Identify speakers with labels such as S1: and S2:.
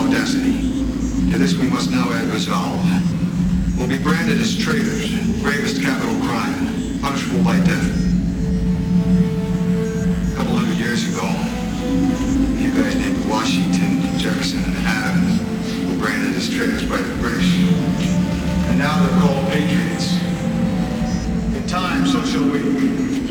S1: audacity. To this we must now add resolve. We'll be branded as traitors, gravest capital crime, punishable by death. A couple hundred years ago, you guys named Washington, Jefferson, and Adams were branded as traitors by the British. And now they're called patriots. In time, so shall we.